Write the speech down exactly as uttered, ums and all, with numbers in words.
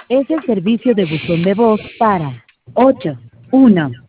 Es el servicio de buzón de voz para ocho uno